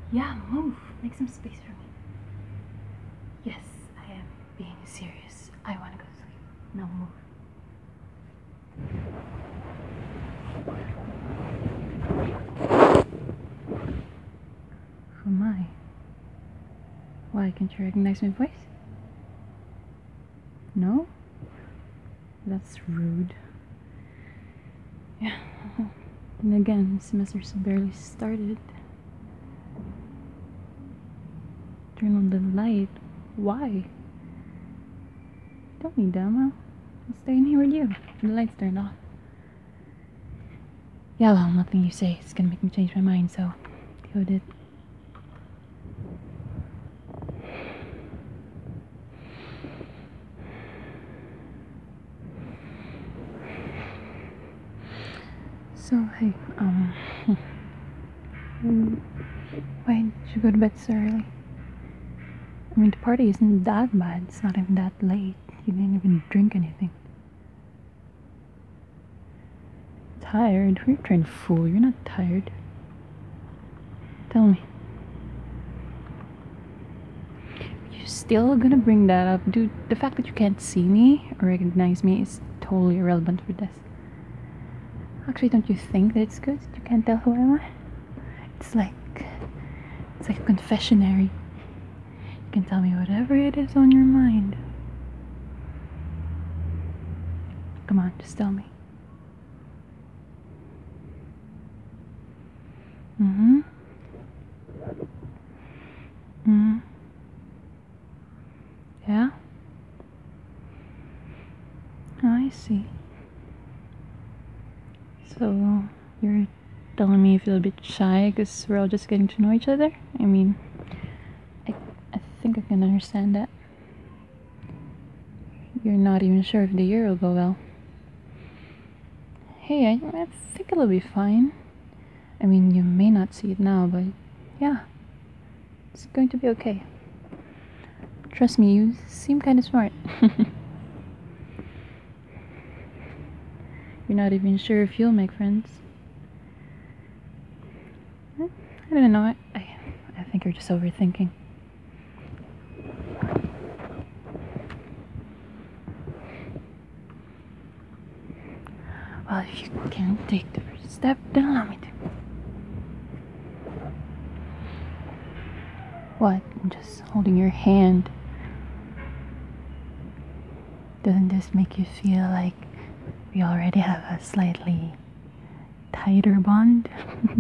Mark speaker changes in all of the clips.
Speaker 1: Yeah, move. Make some space for me. Yes, I am being serious. I want to go to sleep. Now move. Who am I? Why, can't you recognize my voice? No? That's rude. Yeah. And again, semester's barely started. Turn on the light. Why? Don't need them. I'll stay in here with you. The light's turned off. Yeah, well, nothing you say is gonna make me change my mind, so deal with it. So, hey, why did you go to bed so early? I mean, the party isn't that bad. It's not even that late. You didn't even drink anything. Tired? You're trying to fool. You're not tired. Tell me. You're still gonna bring that up? Dude, the fact that you can't see me or recognize me is totally irrelevant for this. Actually, don't you think that it's good that you can't tell who I am? It's like a confessionary. You can tell me whatever it is on your mind. Come on, just tell me. Mm-hmm. Mm-hmm. Yeah? Oh, I see. So, you're telling me you feel a bit shy because we're all just getting to know each other? I mean, I think I can understand that. You're not even sure if the year will go well. Hey, I think it'll be fine. I mean, you may not see it now, but yeah, it's going to be okay. Trust me, you seem kind of smart. You're not even sure if you'll make friends. I don't know. I think you're just overthinking. Well, if you can't take the first step, then allow me to. What? I'm just holding your hand. Doesn't this make you feel like we already have a slightly tighter bond?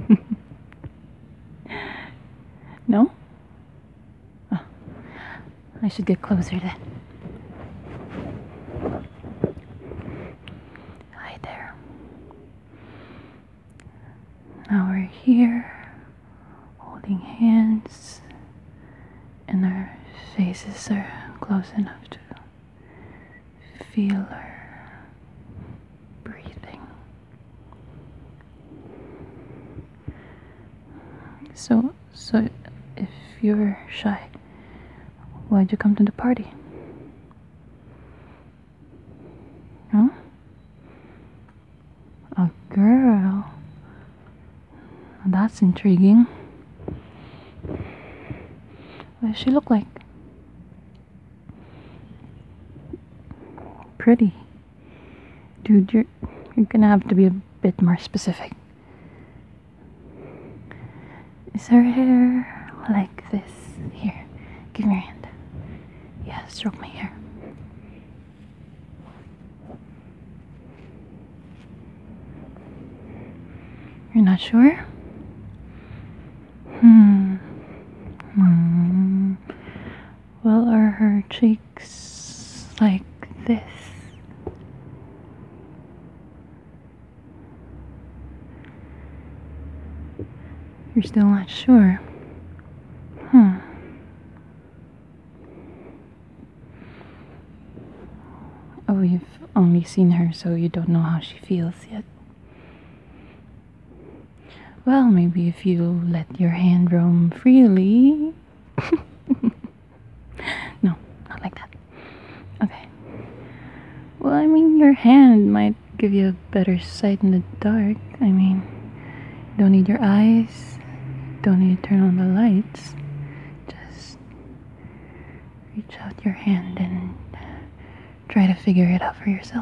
Speaker 1: No? Oh, I should get closer then. Hi there. Now we're here, holding hands, and our faces are close enough to feel our breathing. So if you're shy, why'd you come to the party? Huh? A girl? That's intriguing. What does she look like? Pretty. Dude, you're gonna have to be a bit more specific. Is her hair like this? Here, give me your hand. Yeah, stroke my hair. You're not sure? Well, are her cheeks like this? You're still not sure? Oh, you've only seen her, so you don't know how she feels yet. Well, maybe if you let your hand roam freely. No, not like that. Okay. Well, I mean, your hand might give you a better sight in the dark. I mean, you don't need your eyes. don't need to turn on the lights. Just reach out your hand and try to figure it out for yourself.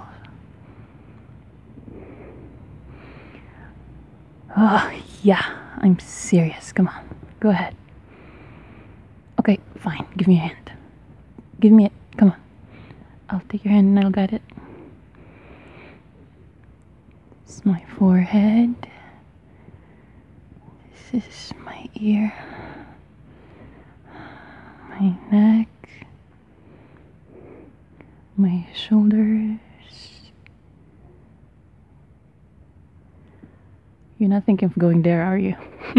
Speaker 1: Oh, yeah, I'm serious. Come on, go ahead. Okay, fine. Give me a hand. Give me it. Come on. I'll take your hand and I'll guide it. This is my forehead. This is my ear. My neck. My shoulders. You're not thinking of going there, are you?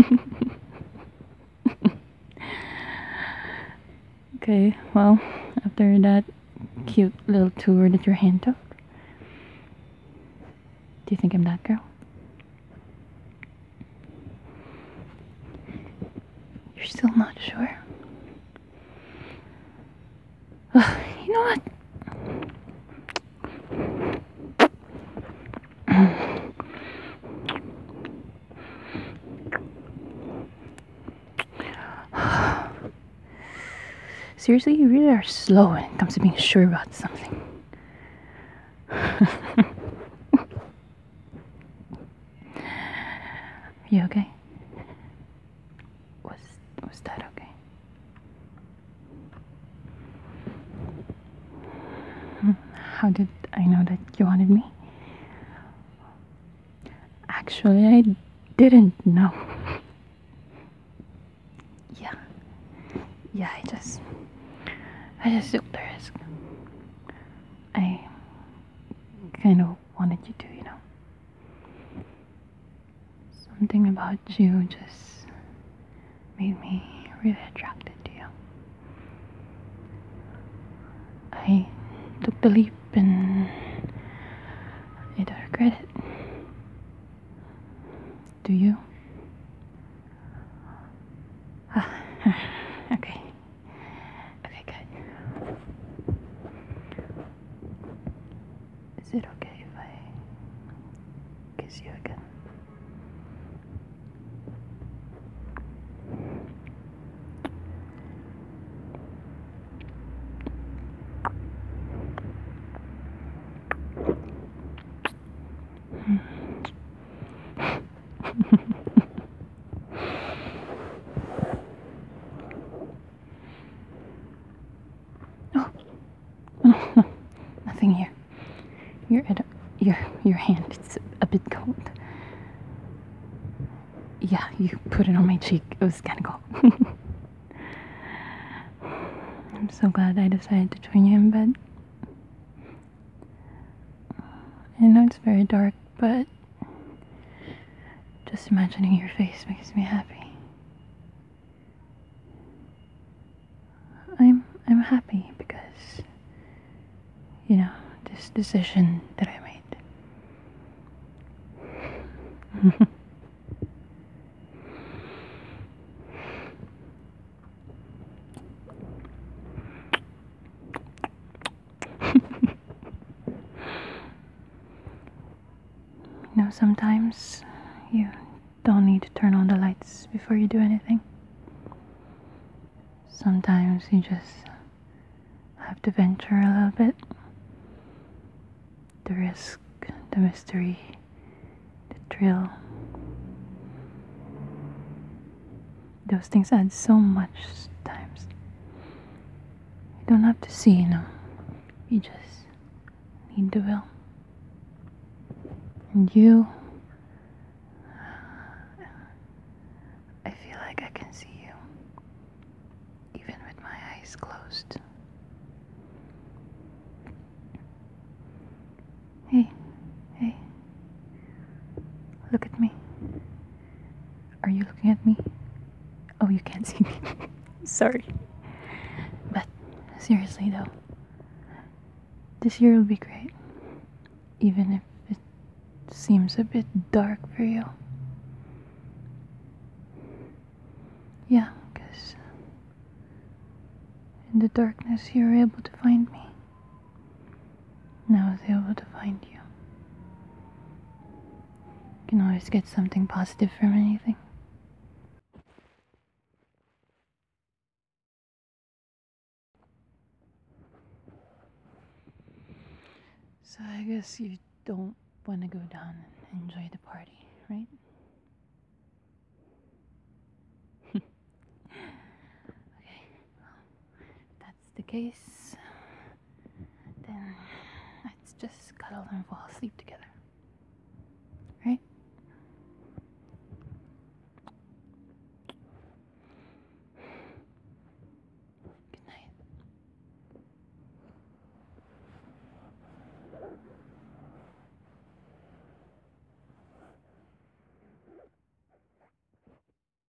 Speaker 1: Okay, well, after that cute little tour that your hand took, do you think I'm that girl? You're still not sure? You know what? Seriously, you really are slow when it comes to being sure about something. You okay? Was that okay? How did I know that you wanted me? Actually, I didn't know. Yeah. Yeah, I just took the risk. I kind of wanted you to, you know. Something about you just made me really attracted to you. I took the leap and I don't regret it. Do you? Okay. Okay, good. Is it okay if I kiss you again? Oh, no, nothing here. Your hand, it's a bit cold. Yeah, you put it on my cheek. It was kind of cold. I'm so glad I decided to join you in bed. I know it's very dark, but just imagining your face makes me happy. I'm happy because, you know, this decision that I made. You know, sometimes you don't need to turn on the lights before you do anything. Sometimes you just have to venture a little bit. The risk, the mystery, the thrill. Those things add so much times. You don't have to see, you know. You just need the will. And you, I feel like I can see you, even with my eyes closed. Hey, look at me. Are you looking at me? Oh, you can't see me. Sorry. But seriously though, this year will be great. Even if it seems a bit dark for you. Yeah, because in the darkness you were able to find me. Now I was able to find you. You can always get something positive from anything. So I guess you don't want to go down and enjoy the party, right? Okay, well, if that's the case, then let's just cuddle and fall asleep together.